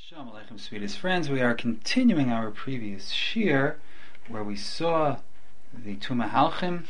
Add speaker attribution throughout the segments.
Speaker 1: Shalom Aleichem, sweetest friends. We are continuing our previous shir where we saw the Tuma Halchim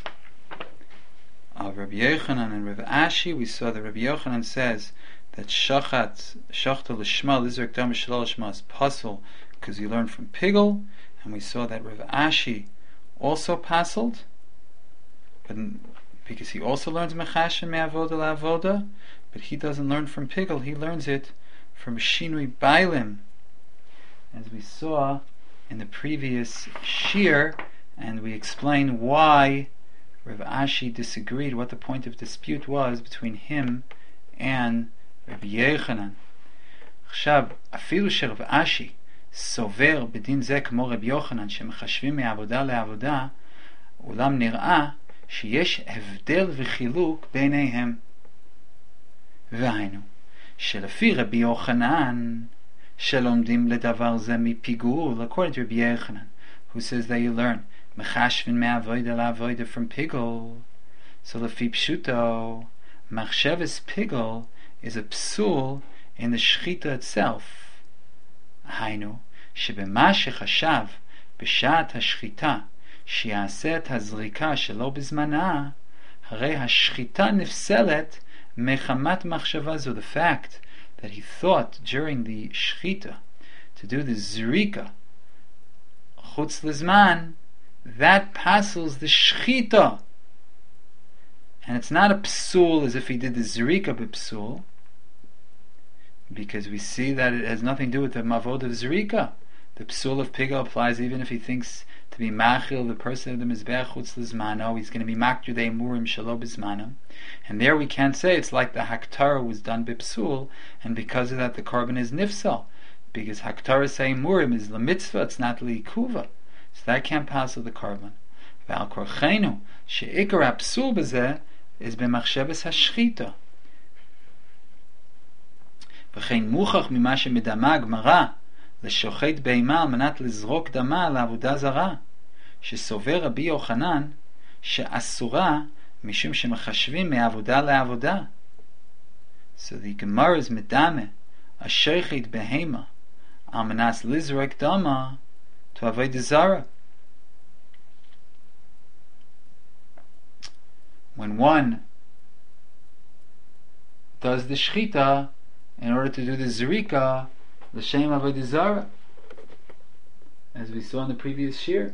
Speaker 1: of Rabbi Yochanan and Rabbi Ashi. We saw that Rabbi Yochanan says that Shachta L'Shma, Lizrak Dam Shalal L'Shma is puzzle because he learned from Pigel, and we saw that Rabbi Ashi also puzzled, but because he also learns Mechashem Me'avoda La'avoda, but he doesn't learn from Pigel, he learns it from Shinui Bailim, as we saw in the previous shir, and we explained why Rav Ashi disagreed, what the point of dispute was between him and Rabbi Yochanan. Chshav, afilu shel Rav Ashi sover bedin ze k'mo Rabbi Yochanan shemechashvim me'avoda le'avoda, ulam nir'a sheyesh hevdel v'chiluk beineihem. והיינו שלפי רבי יוחנן שלומדים לדבר זה מפיגול, according to Rabbi Yochanan, who says that you learn mechashvin me'avoda la'avoda from pigul. So lefi pshuto, machshavas pigul is a psul in the shchita itself. היינו שבמה שחשב בשעת השחיטה שיעשה את הזריקה שלא בזמנה, הרי השחיטה נפסלת mechamat machshavazu, the fact that he thought during the shchita to do the zrika chutz lizman, that passes the shchita, and it's not a psul as if he did the zrika b'psul, because we see that it has nothing to do with the mavod of zrika. The psul of pigel applies even if he thinks to be machil the person of the mizbeach chutz lizmano, he's going to be makdir de murim shelo bizmano, and there we can't say it's like the haktara was done bipsul, and because of that the korban is nifsal, because haktara saying murim is lemitzvah, it's not liikuva, so that can't pass with the korban. Ve'al korchenu she'ikar hapsul b'zeh is b'machshavas hashchita. V'chein muchach mima shemidama gemara לשוחט בהמה על מנת לזרוק דמה לעבודה זרה, שסובר רבי יוחנן שאסורה משום שמחשבים מעבודה לעבודה. So the Gemara is medame a shochet behema על מנת לזרוק דמה to avoid the zara. When one does the shchita in order to do the zrika l'shem avodah zara, as we saw in the previous shir.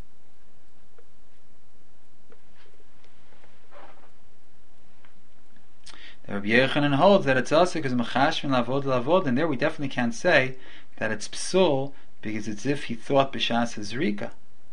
Speaker 1: The Rabbi Yochanan holds that it's also because mechashvin lavod lavod, and there we definitely can't say that it's psul, because it's if he thought b'shas zrika.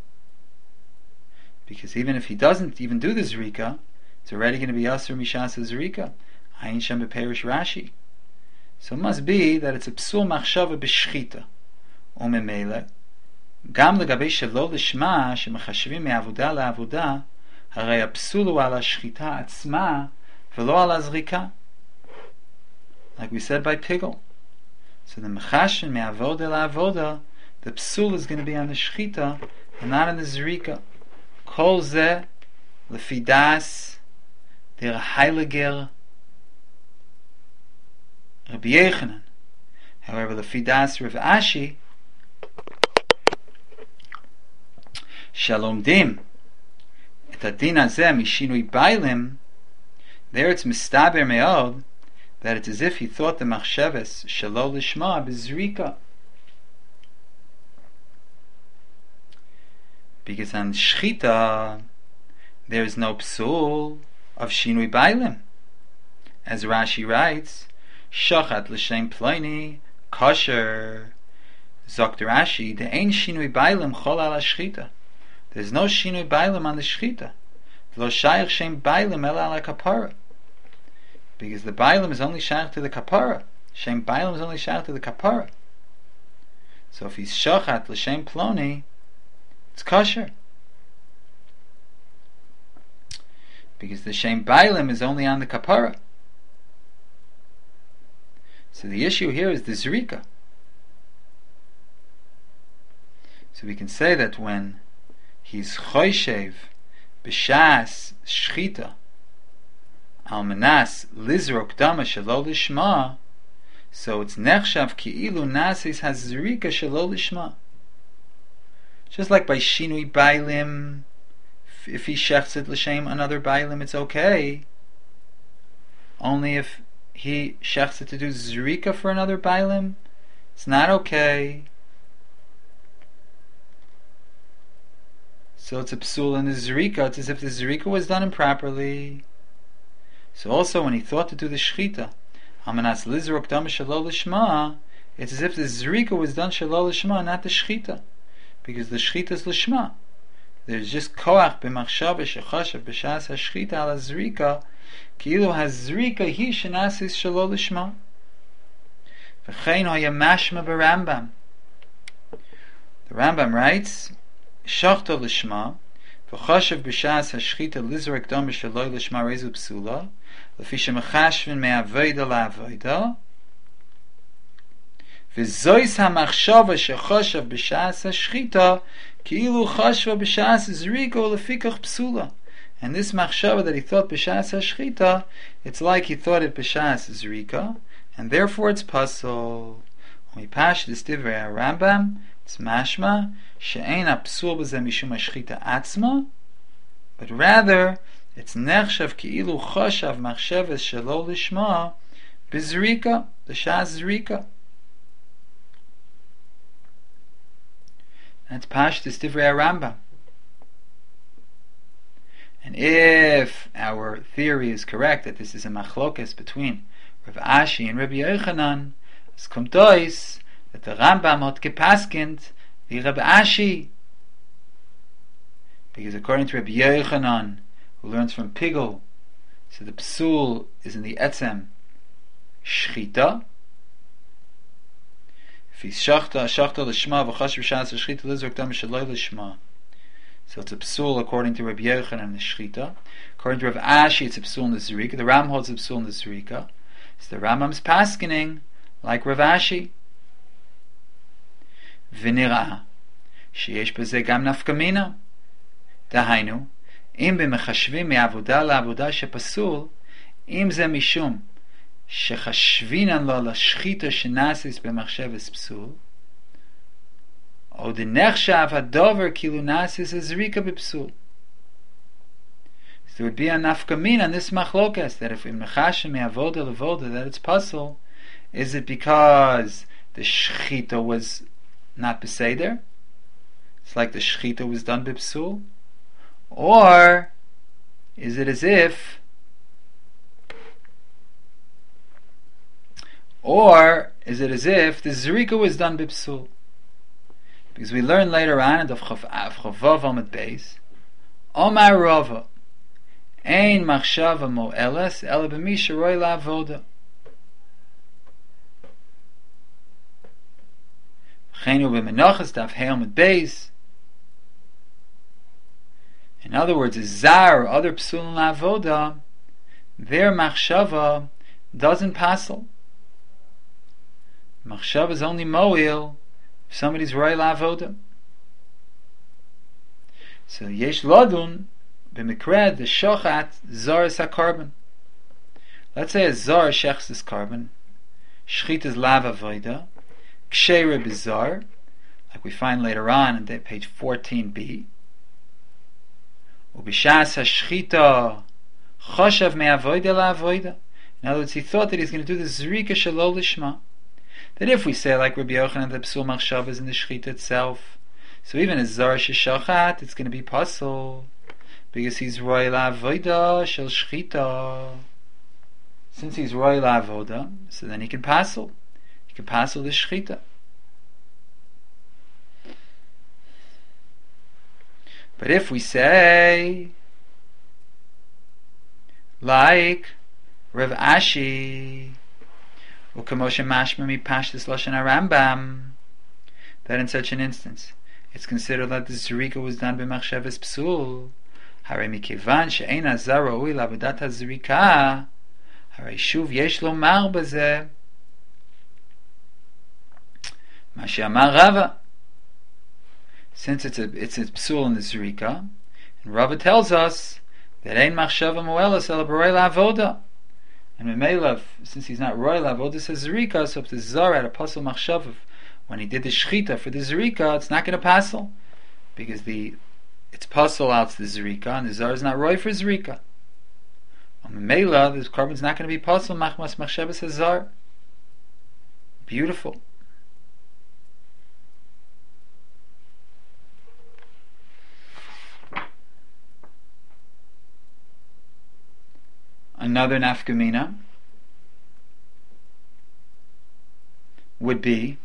Speaker 1: Because even if he doesn't even do the zrika, it's already going to be asur mishas zrika. Ayin shem b'perish Rashi. So it must be that it's a psul machshava b'shchita. Umemele, gam legabe shelo l'shma shemechashvim me'avoda la'avoda, harei hapsul hu al hashchita atzma v'lo al hazrika, like we said by Pigel. So the mechashvim me'avoda la'avoda, the psul is going to be on the shchita and not on the zrika. Kol zeh lefi das der heiliger Rabbi Yochanan. However, the Fidas Rav Ashi Shalomdim et adin hazeh mishinui bailim, there it's mistaber meod that it's as if he thought the machshavas shelo lishma bezrika, because on shchita there is no psul of shinui bailim, as Rashi writes. Shachat l'shem ploini kosher. Zokter Rashi, the ein shinui bailim chol al hashchita. There's no shinui bailim on the shchita. Lo shayach shem bailim el al kapara. Because the bailim is only shayach to the kapara. Shem bailim is only shayach to the kapara. So if he's shachat l'shem ploni, it's kosher. Because the shem bailim is only on the kapara. So the issue here is the zrika. So we can say that when he's choyshev b'shas shchita al manas lizrok dama shelo lishma, So it's nechshav ki'ilu nasis hazrika shelo lishma. Just like by shinui bailim, if he shechts it l'shem another bailim, it's okay. Only if he shechts it to do zrika for another bailim, it's not okay. So it's a psul in the zrika. It's as if the zrika was done improperly. So also when he thought to do the shchita, Hamanas lizrok dam shelo lishma, it's as if the zrika was done shelo lishma, not the shchita, because the shchita is lishma. There's just koach b'machshava shechashav b'shas hashchita ala zrika, ki'ilu hazrika hi shenasis shelo lishma. V'chein hoya mashma b'Rambam. The Rambam writes, shachta lishma, v'chashav b'shas hashchita lizrok dam shelo lishma rezu psula, לפי שמחשבין מהעבודה לעבודה, וזויס המחשבה שחשב בשעס השחיטה, כאילו חשבה בשעס זריקה ולפיכך פסולה. And this machshava that he thought b'shas hashchita, it's like he thought it b'shas zrika, and therefore it's pasul. When we pash this divrei Rambam, it's mashma she'ein ha'psul b'zeh mishum hashchita atzma, but rather it's nechshav ki'ilu chashav machshavas shelo lishma b'zrika, b'shas zrika. That's pashtus divrei Rambam. And if our theory is correct that this is a machlokes between Rav Ashi and Rabbi Yochanan, es kommt aus that the Rambam hat gepaskint wie Rav Ashi, because according to Rabbi Yochanan, who learns from Pigel, so the psul is in the etzem shchita. If he's shachta l'shma v'chash b'shas shchita lizrok dam shaloi l'shma, so it's a psul according to Rabbi Yochanan and the shchita. According to Rav Ashi, it's a psul in the zrika. The Ram holds a psul in the zrika. So the Rambam's paskening like Rav Ashi. V'nirah sheyesh b'zeh gam nafkamina. Dahainu, אם במחשבים מעבודה לעבודה שפסול, אם זה משום שחשבינן לו לשחיטה שנאסיס במחשבס פסול, או דנחשב הדובר כאילו נאסיס הזריקה בפסול. So there would be a nafkamin on this machlokas, that if in mechashem me'avoda levoda that it's pasul, is it because the shchita was not beseder? It's like the shchita was done b'psul? Or is it as if the zrika was done b'psul? Because we learn later on in the Chavav Amud Beis, Omar Rava, Ein machshava mo'eles ela b'mi sheroi la'avoda. Chenu b'menachas daf Hey Amud Beis. In other words, zar or other psulin la'avoda, their machshava doesn't passel. Machshava is only mo'il if somebody's roi la'avoda. So yesh ladun b'mikred the shochat zar is ha-carbon. Let's say a zar shechs is carbon, shchit is lav avoda, ksheira bizar, like we find later on in page 14b. Ubishas hashchita chashav me'avoida la'avoida. In other words, he thought that he's going to do the zrika shelo lishma. That if we say like Rabbi Yochanan, the psul machshav is in the shchita itself, so even a zar sheshachat, it's going to be pasul, because he's roi la'avoida shel shchita. Since he's roi la'avoda, so then he can pasul. He can pasul the shchita. But if we say, like Rav Ashi, u'kamoshe mashma mi pashtus lashon Rambam, that in such an instance, it's considered that the zrika was done by machshavas psul. Harei mikivan she'ein hazar ra'ui la'avodat hazrika, harei shuv yesh lomar bazeh ma she'amar Rava. Since it's a psul in the zrika, and Rava tells us that ein machshava moelas ela b'roi la'avoda, And Memela, since he's not royal avodas zrika, so if the zar had a pasal machshavav when he did the shchita for the zrika, it's not going to pasal because it's pasal out to the zrika, and the zar is not roy for zrika. On Memela, the carbon's not going to be pasal machmas machshavas zar. Beautiful. Another nafkamina would be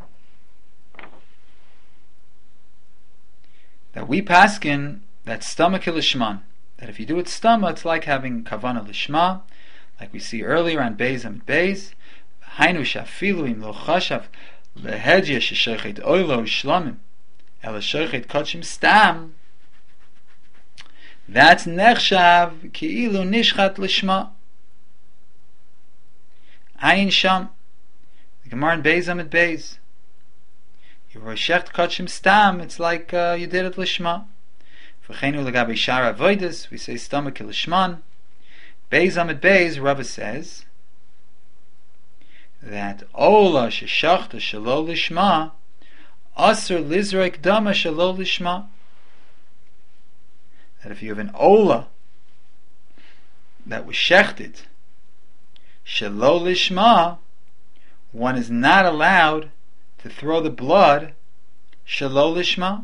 Speaker 1: that we paskin that stomach lishman, that if you do it stomach, it's like having kavana lishma, like we see earlier on Beis Amid Beis. Hainu shafilu im lo chashav lehedya sheshechet oilo shlamim el shechet kachim stam. That's nechshav ki'ilu nishchat lishma. Ayin sham. The Gemara in Beis Amid Beis. You roshech kachim stam. It's like you did it lishma. V'cheinu legabe shar avodas. We say stomach lishman. Beis Amid Beis. Rava says that ola sheshachta shelo lishma aser lizrek dama shelo lishma. That if you have an ola that was shechted shelo lishma, one is not allowed to throw the blood shelo lishma.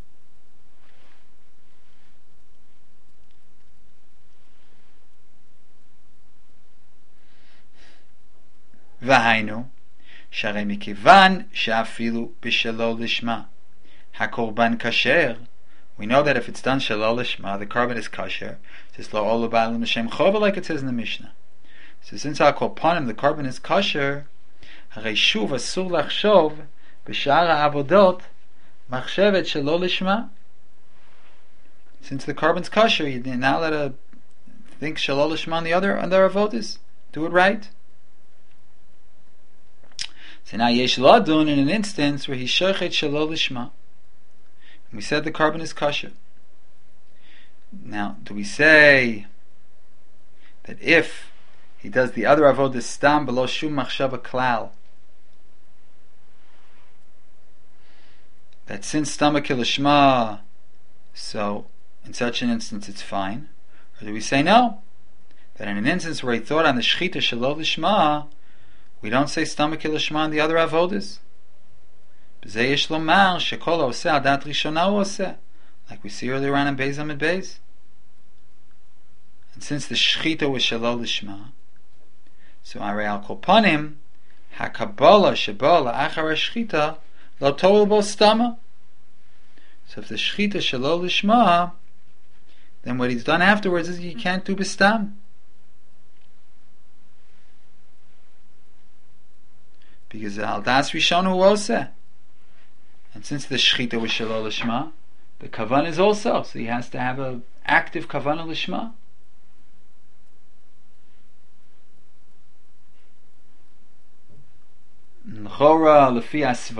Speaker 1: V'hainu sharei mikivan she'afilu b'shelo lishma hakorban kasher. We know that if it's done shelo lishma, the carbon is kasher. Just lo ola ba'alim l'shem chova, like it says in the Mishnah. So since I'll call upon him, the carbon is kasher. Harei shuv asur lachshov b'shar ha'avodot machshevet shelo lishma. Since the carbon's kasher, you're not allowed to think shelo lishma on the other avodas. Do it right. So now yesh ladun in an instance where he shechet shelo lishma. We said the carbon is kosher. Now, do we say that if he does the other avodah stam below shum machshava klal, that since stomach lishma, so in such an instance it's fine? Or do we say no? That in an instance where he thought on the shchita shelo lishma, we don't say stomach lishma on the other avodas? Like we see earlier on in Beis Amid Beis. And since the shchita was shelo lishma, so arei al kol panim hakabala shebala achar shchita lo toel bo stama. So if the shchita shelo lishma, then what he's done afterwards is you can't do bestam, because al das rishon hu oseh. And since the shchita was shelo lishma, the kavan is also, so he has to have an active kavanah lishma. L'chora lefi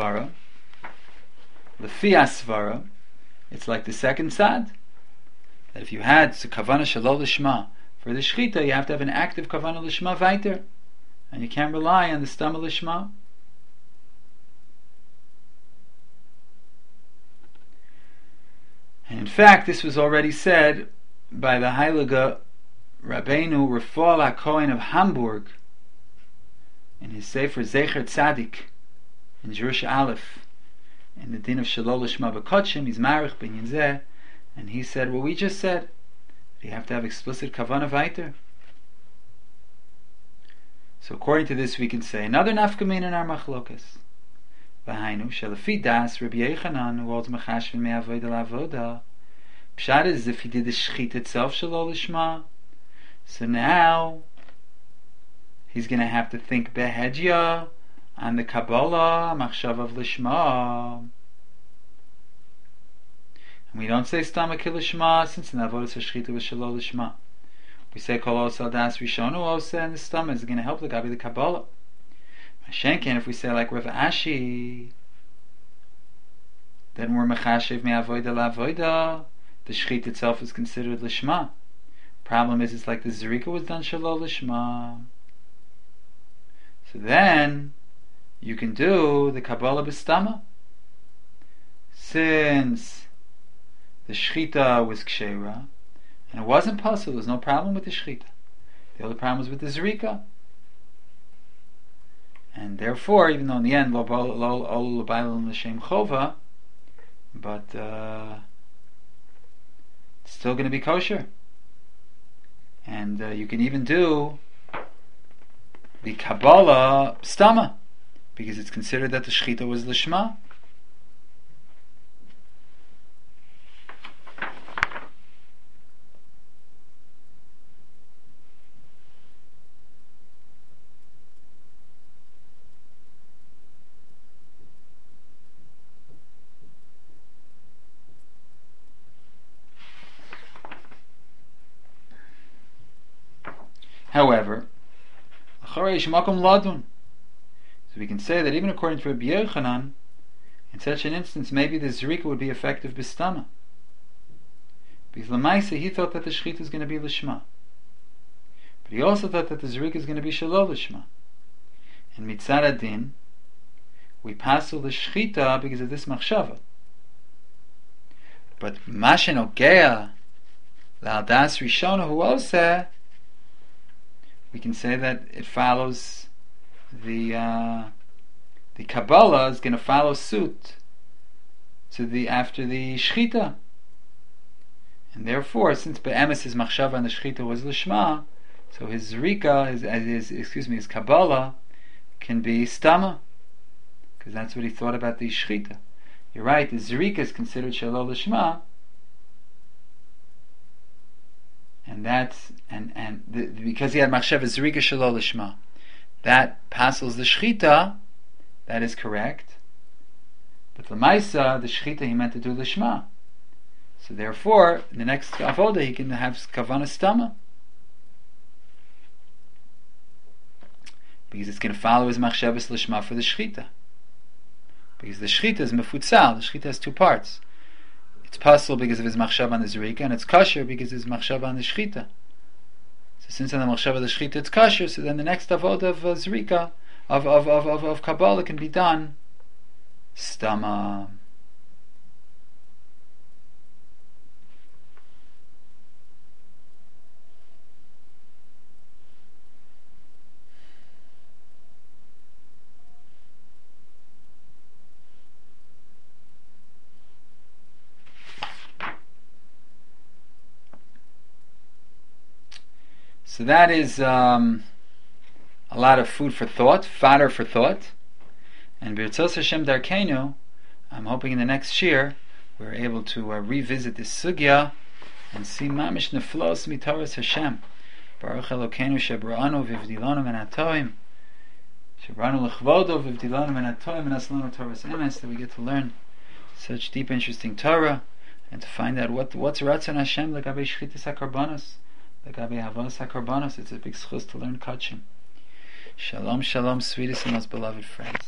Speaker 1: asvara, it's like the second sad. That if you had kavanah shelo lishma for the shchita, you have to have an active kavanah lishma weiter, and you can't rely on the stama lishma. And in fact, this was already said by the Heilige Rabbeinu Refael HaKohen of Hamburg in his Sefer Zecher Tzadik in Jerush Aleph in the din of Shelo Lishma B'Kodshim. He's Marich Binyan Zeh, and he said what we just said. You have to have explicit kavanah weiter. So according to this, we can say another nafkamin in our machlokas. V'hainu shelefi das Rabbi Yechanan who holds mechashvin me'avoda la'avoda. Pshat is if he did the shchit itself shelo lishma. So now he's going to have to think behedya on the Kabbalah machshav of lishma. And we don't say stomach lishma since in the avodas shchita was shelo lishma. We say kol osel das rishonu oseh, and the stomach is going to help the gabi the Kabbalah. Mashenkin, if we say like Rav Ashi, then we're mechashiv me'avoda la'avoda. The shchit itself is considered lishma. Problem is, it's like the zerika was done shelo lishma. So then you can do the Kabbalah B'stama. Since the Shechita was Ksheira, and it wasn't possible, there was no problem with the Shechita. The only problem was with the Zrika. And therefore, even though in the end, Lo L'Bayla L'Shem Chova, but it's still going to be kosher. And you can even do the Kabbalah Stama, because it's considered that the Shechita was Lishma. However, so we can say that even according to Rabbi Yochanan, in such an instance, maybe the Zrika would be effective b'stama. Because Lamaisa, he thought that the Shechita is going to be Lishma. But he also thought that the Zrika is going to be Shalol Lishma. And Mitzad Adin, we passel the Shechita because of this Machshava. But Mashen Ogea, L'Aldas Rishona Hu Oseh, we can say that it follows the Kabbalah is going to follow suit to after the Shechita, and therefore, since Be'emes his machshava on the Shechita was Lishma, so his Zrika, his Kabbalah can be Stama, because that's what he thought about the Shechita. You're right, the Zrika is considered Shalol Lishma. And that's because he had machshava zrika shalol lishma, that passes the shechita. That is correct. But the Maisa, the shechita, he meant to do lishma. So therefore, in the next avoda, he can have kavana stama, because it's going to follow his machshavas lishma for the shechita. Because the shechita is mefutzal. The shechita has two parts. It's possible because of his machshava on the zrika, and it's kosher because of his machshava on the shechita. So since on the machshava of the shechita it's kosher, so then the next avodah of zrika, of Kabbalah can be done stama. So that is a lot of food for thought, fodder for thought. And B'Ritzos Hashem Darkeinu, I'm hoping in the next year we're able to revisit this sugya and see mamish neflos mitaras Hashem. Baruch Elokeinu shebra'anu v'ivdilanu men hatoim, shebra'anu l'chvodo v'ivdilanu men hatoim and aslanu Torahs emes, that we get to learn such deep, interesting Torah and to find out what's Ratzon Hashem l'gabei shchitas hakarbanos. It's a big schus to learn kachim. Shalom, shalom, sweetest and most beloved friends.